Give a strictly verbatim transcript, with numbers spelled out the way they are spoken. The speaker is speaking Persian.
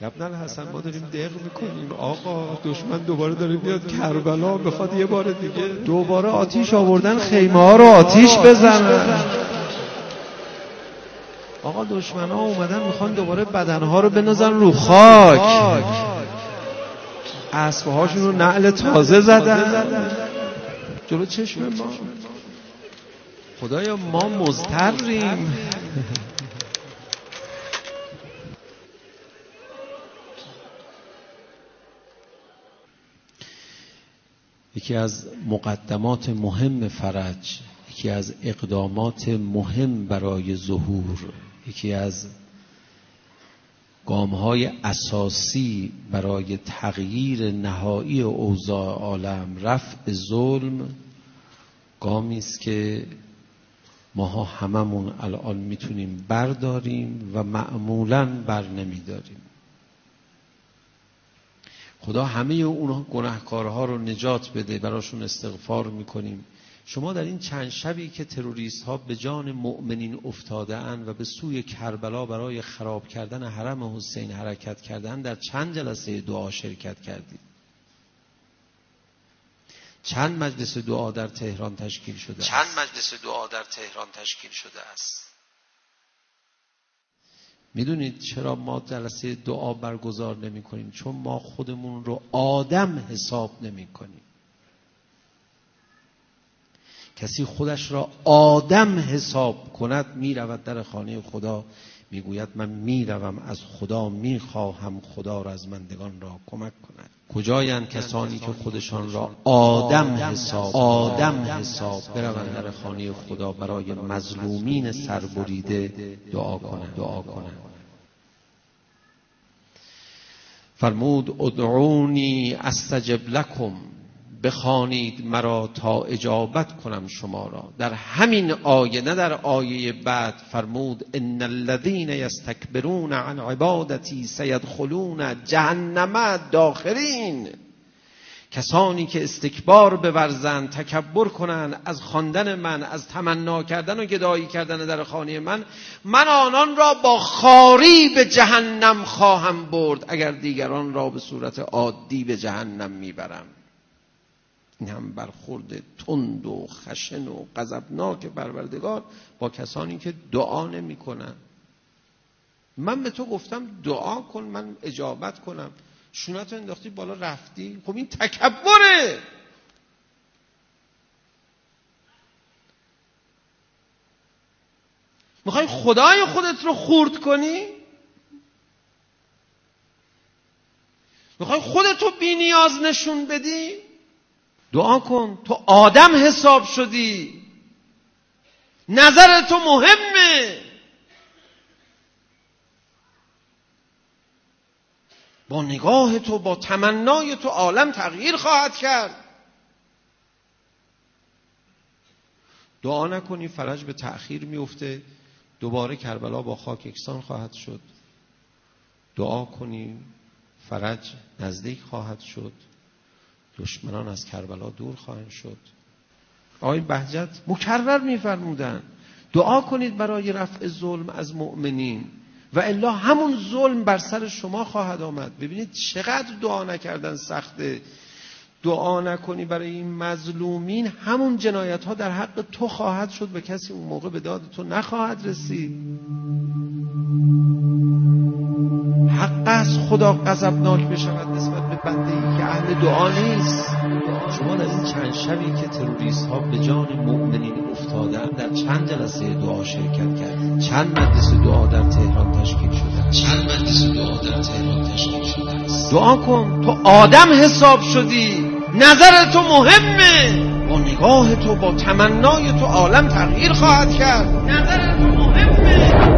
ابن الحسن ما داریم دق میکنیم آقا، دشمن دوباره داره میاد کربلا، بخواد یه بار دیگه دوباره آتیش آوردن خیمه ها رو آتیش بزنن. آقا دشمن ها اومدن میخوان دوباره بدن ها رو بنازن رو خاک، اسب هاشون رو نعل تازه زدن جلو چشم ما. خدایا ما مضطریم. یکی از مقدمات مهم فرج، یکی از اقدامات مهم برای ظهور، یکی از گام‌های اساسی برای تغییر نهایی اوضاع عالم، رفع ظلم، گامی است که ماها هممون الان میتونیم برداریم و معمولاً بر نمیداریم. خدا همه اون گناهکارها رو نجات بده، براشون استغفار میکنیم. شما در این چند شبی که تروریست ها به جان مؤمنین افتاده اند و به سوی کربلا برای خراب کردن حرم حسین حرکت کردن، در چند جلسه دعا شرکت کردید؟ چند مجلس دعا در تهران تشکیل شده چند مجلس دعا در تهران تشکیل شده است؟ میدونید چرا ما جلسه دعا برگزار نمی کنیم؟ چون ما خودمون رو آدم حساب نمی کنیم. کسی خودش را آدم حساب کند می رود در خانه خدا، می گوید من می روم از خدا می خواهم خدا رزمندگان را کمک کند. کجایند کسانی که خودشان را آدم حساب آدم حساب بروند در خانه خدا برای مظلومین سربریده دعا کنند دعا کنند فرمود ادعونی استجب لکم، بخوانید مرا تا اجابت کنم شما را. در همین آیه، نه در آیه بعد، فرمود ان الذين يستكبرون عن عبادتی سيدخلون جهنم داخرین. کسانی که استکبار بورزند، تکبر کنند از خواندن من، از تمنا کردن و گدایی کردن در خانه من، من آنان را با خاری به جهنم خواهم برد، اگر دیگران را به صورت عادی به جهنم میبرم. این هم برخورد تند و خشن و غضبناک پروردگار با کسانی که دعا نمی کنن. من به تو گفتم دعا کن، من اجابت کنم، شونتو انداختی بالا رفتی. خب این تکبره. میخوای خدای خودت رو خورد کنی؟ میخوای خودتو بی نیاز نشون بدی؟ دعا کن. تو آدم حساب شدی، نظر تو مهمه. با نگاه تو، با تمنای تو عالم تغییر خواهد کرد. دعا نکنی فرج به تأخیر میفته، دوباره کربلا با خاک یکسان خواهد شد. دعا کنی فرج نزدیک خواهد شد، دشمنان از کربلا دور خواهند شد. آقای بهجت مکرر می‌فرمودند دعا کنید برای رفع ظلم از مؤمنین و الا همون ظلم بر سر شما خواهد آمد. ببینید چقدر دعا نکردن سخته. دعا نکنی برای این مظلومین، همون جنایت ها در حق تو خواهد شد و کسی اون موقع به داد تو نخواهد رسید. حق از خدا غضبناک بشود نسبت به بنده‌ای که اهل دعا نیست. شما در این چند شبی که تروریست ها به جان مؤمنین افتادن، در چند جلسه دعا شرکت کردید؟ چند مجلس دعا در تهران تشکیل شده؟ چند مجلس دعا در تهران تشکیل شده است؟ دعا کن. تو آدم حساب شدی، نظر تو مهمه. با نگاه تو، با تمنای تو عالم تغییر خواهد کرد. نظر تو مهمه.